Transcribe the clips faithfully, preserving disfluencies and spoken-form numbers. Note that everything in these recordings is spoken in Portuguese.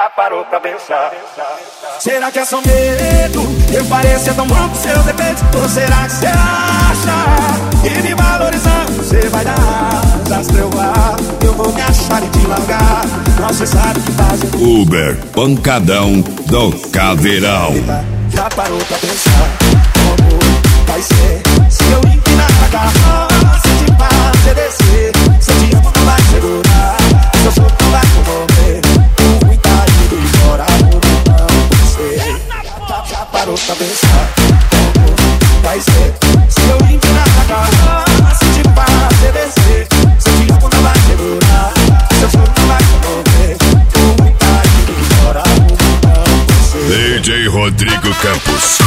Já parou pra pensar? Será que é só medo? Eu parecia tão bom com seus defeitos. Ou será que você acha que me valorizando você vai dar asas pra eu voar? Eu vou me achar e te largar. Não, você sabe que fazer. Uber, pancadão do Caveirão. Já parou pra pensar como vai ser se eu empinar a carroça de fazer descer? Se eu te amo não vai segurar, se eu sou não vai comover. Com muita ida e fora não sei. Já, já parou pra pensar como vai ser se eu empinar a carroça de fazer descer? Se eu te amo não vai segurar, se eu sou não vai comover. Com muita ida e fora não sei. D J Rodrigo Campos.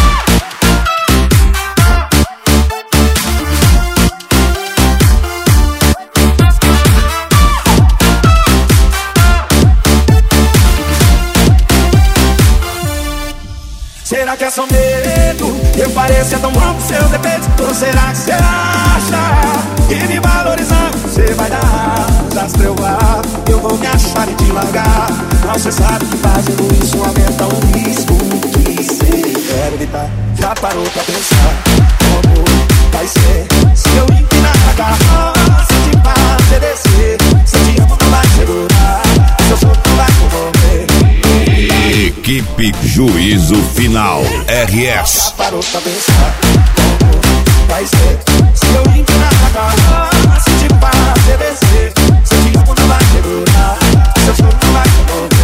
Será que é só medo? Eu parecia tão bom com seus defeitos. Ou será que você acha que me valorizando você vai dar asas pra eu voar? Eu vou me achar e te largar. Mas você sabe que fazendo isso aumenta o risco que você quer evitar. Já parou pra pensar como vai ser se eu empinar a carroça de fazer descer? Se eu te amo não vai segurar, se eu sou não vai comover. Equipe Juízo Final R S. Já parou pra pensar como vai ser se eu empinar a carroça de fazer descer? Se eu te amo não vai segurar, se eu sou não vai comover.